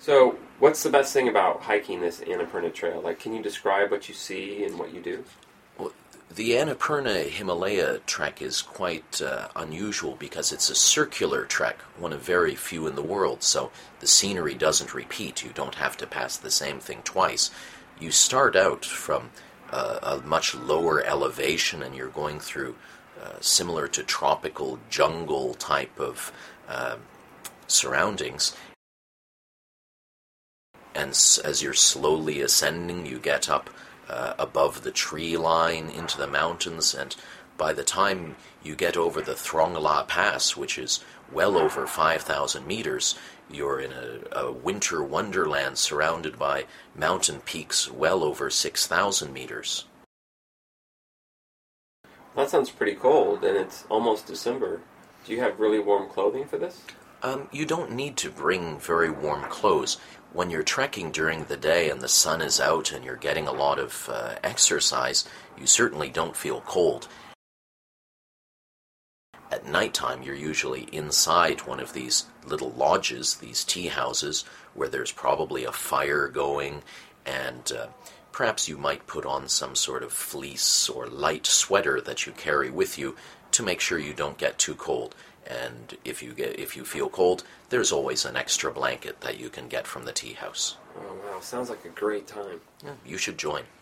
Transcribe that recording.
So, what's the best thing about hiking this Annapurna Trail? Like, can you describe what you see and what you do? Well, the Annapurna Himalaya trek is quite unusual because it's a circular trek, one of very few in the world, so the scenery doesn't repeat. You don't have to pass the same thing twice. You start out from a much lower elevation and you're going through similar to tropical jungle type of surroundings. And as you're slowly ascending, you get up above the tree line into the mountains, and by the time you get over the Thong La Pass, which is well over 5,000 meters, you're in a winter wonderland surrounded by mountain peaks well over 6,000 meters. That sounds pretty cold, and it's almost December. Do you have really warm clothing for this? You don't need to bring very warm clothes. When you're trekking during the day and the sun is out and you're getting a lot of exercise, you certainly don't feel cold. At nighttime, you're usually inside one of these little lodges, these tea houses, where there's probably a fire going, and perhaps you might put on some sort of fleece or light sweater that you carry with you to make sure you don't get too cold. And if you feel cold, there's always an extra blanket that you can get from the tea house. Oh, wow. Sounds like a great time. Yeah, you should join.